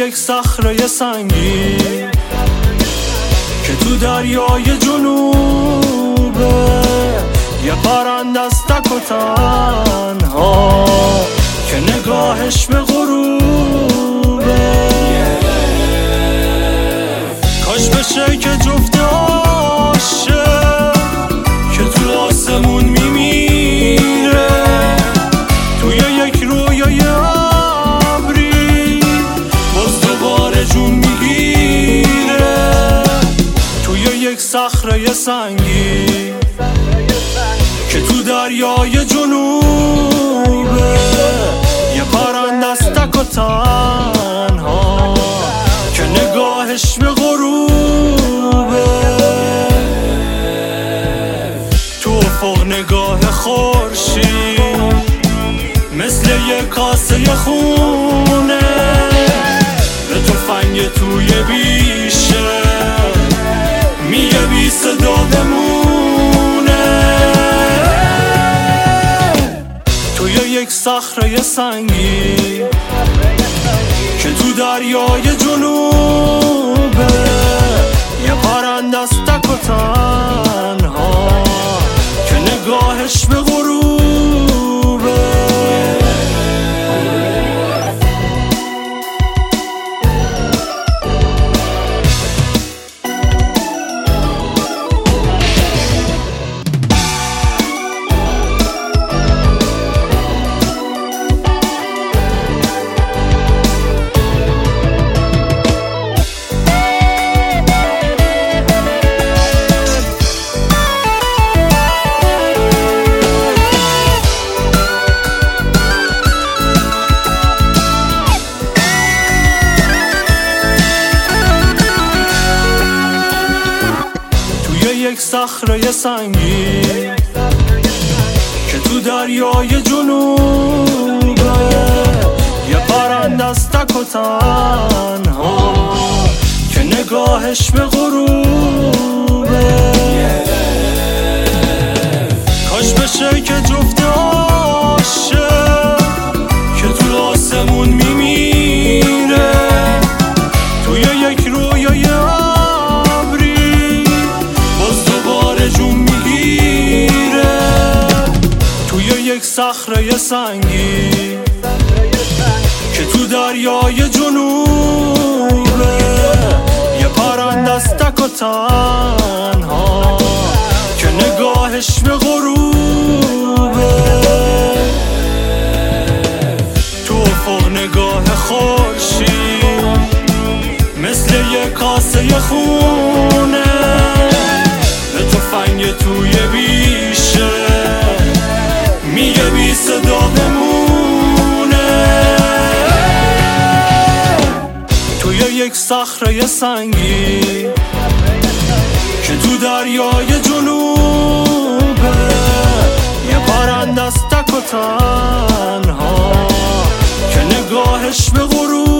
یک صخره سنگی که تو دریای جنوبه، یه پرنده است تک و تنها که نگاهش به غروبه. کاش بشه که جفت عاشق که تو آسمون میمیره توی یک رویای ابری باز دوباره جون میگیره، توی یک صخره سنگی که تو دریای جنوبه، یه پرنده است تک و تنها که نگاهش به غروبه. تو افق نگاه خورشید مثل یه کاسه خونه به تفنگ توی بیشه میگه بی صدا بمونه. توی یک صخره سنگی که تو دریای جنوبه، یه پرنده است تک و تنها که نگاهش به غروبه. یک صخره سنگی که تو دریای جنوبه، یه پرنده است تک و تنها که نگاهش به غروبه. کاش بشه که جفت عاشق که تو آسمون میمیره توی یک رویای یک صخره سنگی که تو دریای جنوبه، یه پرنده است تک و تنها که نگاهش به غروبه. تو افق نگاه خورشید مثل یه کاسه خونه به تفنگ توی بیشه میگه بی صدا بمونه. توی یک صخره سنگی که تو دریای جنوبه، یه پرنده است تک و تنها که نگاهش به غروبه.